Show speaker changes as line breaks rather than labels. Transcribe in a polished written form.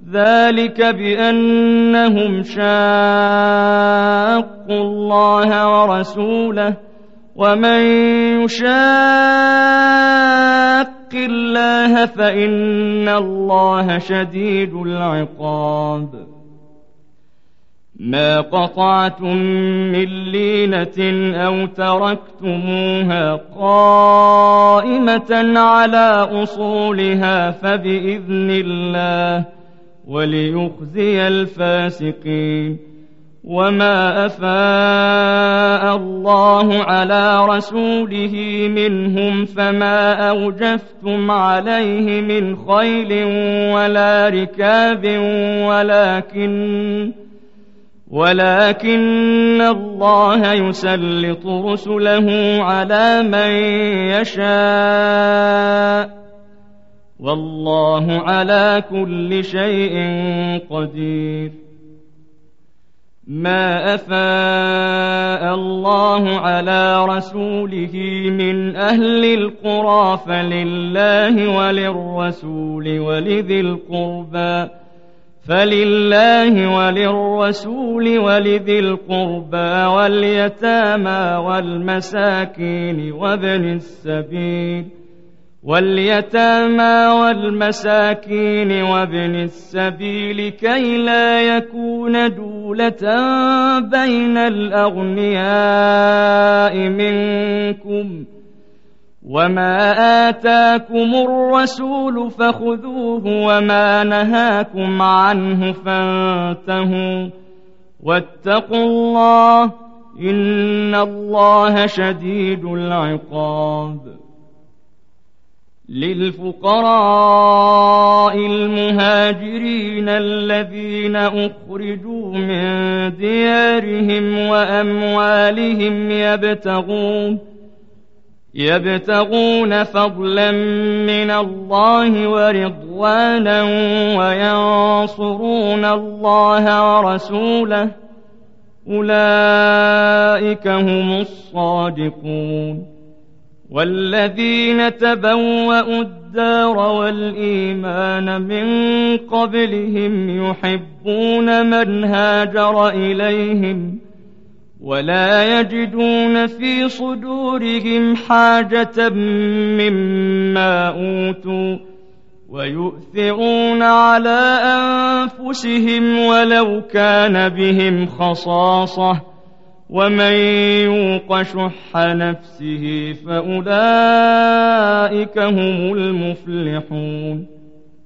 ذلك بأنهم شاقوا الله ورسوله ومن يشاق الله فإن الله شديد العقاب ما قطعتم من لينة أو تركتموها قائمة على أصولها فبإذن الله وليخزي الفاسقين وما أفاء الله على رسوله منهم فما أوجفتم عليه من خيل ولا ركاب ولكن الله يسلط رسله على من يشاء والله على كل شيء قدير ما أفاء الله على رسوله من أهل القرى فلله وللرسول ولذي القربى واليتامى والمساكين وابن السبيل كي لا يكون دولة بين الأغنياء منكم وما آتاكم الرسول فخذوه وما نهاكم عنه فانتهوا واتقوا الله إن الله شديد العقاب للفقراء المهاجرين الذين أخرجوا من ديارهم وأموالهم يبتغون فضلا من الله ورضوانا وينصرون الله ورسوله أولئك هم الصادقون والذين تبوأوا الدار والإيمان من قبلهم يحبون من هاجر إليهم ولا يجدون في صدورهم حاجة مما أوتوا ويؤثرون على أنفسهم ولو كان بهم خصاصة ومن يوق شح نفسه فأولئك هم المفلحون